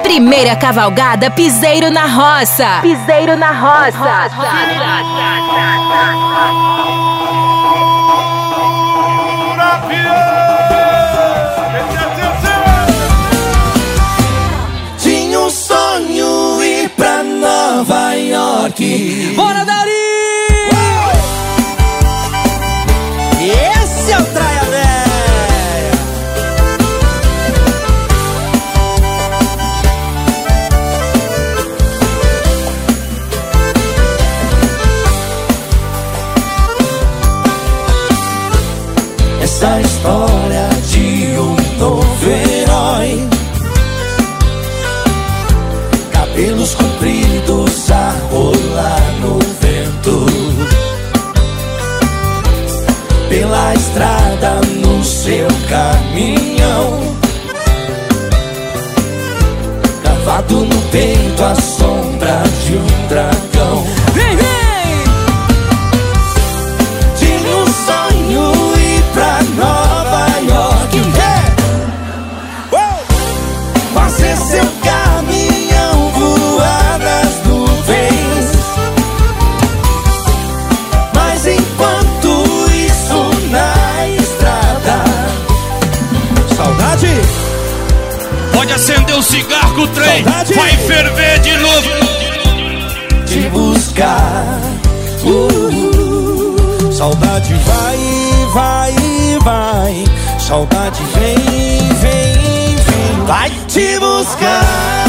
Primeira cavalgada Piseiro na Roça. Piseiro na Roça. Tinha um sonho ir pra Nova York. Bora, Dari! Esse é o Traia Véia. Essa história de um novo herói, cabelos compridos a rolar no vento, pela estrada no seu caminhão, cravado no peito a sombra de um dragão. Vem, vem! Tinha um sonho ir pra Nova York, fazer seu caminhão voar nas nuvens. Mas enquanto isso na estrada, Saudade! Pode acender o cigarro que o trem Saudade! vai ferver de novo. te buscar. Saudade vai, vai, vai. Saudade vem, vem, vem. Vai te buscar.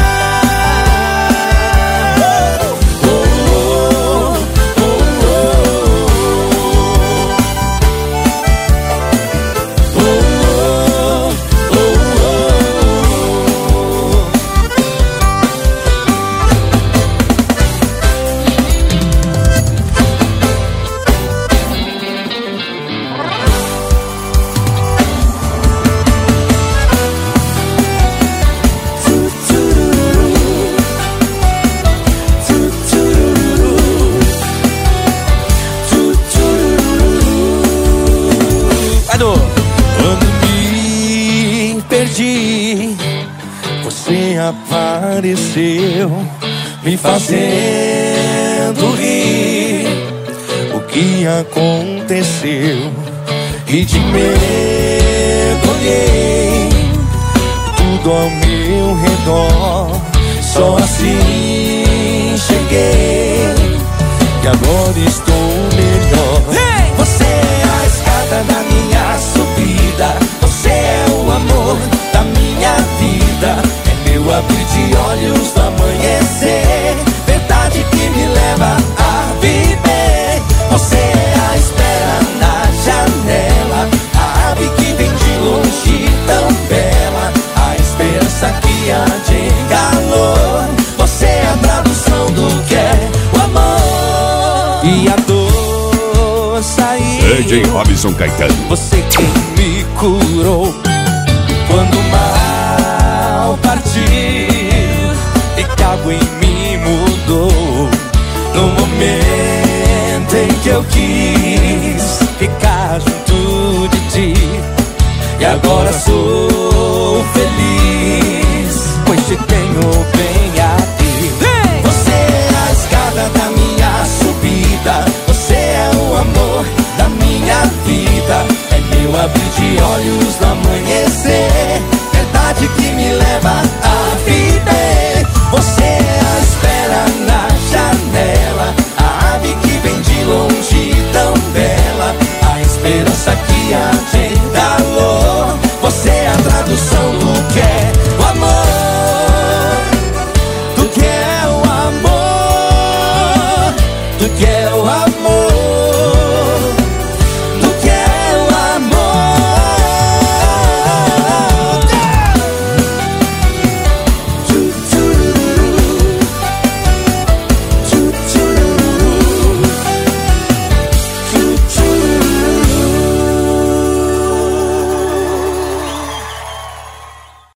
Quando me perdi, você apareceu, me fazendo rir. O que aconteceu? E de mergulhei tudo ao meu redor. Só assim cheguei, e agora estou melhor. Você é a escada da minha subida, você é o amor da minha vida. É meu abrir de olhos do amanhecer, verdade que me leva a viver. Você é a espera na janela, a ave que vem de longe tão bela, a esperança que há de calor. Você é a tradução do que é o amor. E a dor saiu, DJ Robson Caetano. você quem me curou quando o mal partiu e que algo em mim mudou. No momento em que eu quis ficar junto de ti, e agora sou feliz, pois te tenho bem aqui. Você é a escada da minha subida, você é o amor da minha vida. É meu abrir de olhos no amanhecer, verdade que me leva a viver. Você é a espera na janela, a ave que vem de longe tão bela, a esperança que há de dar.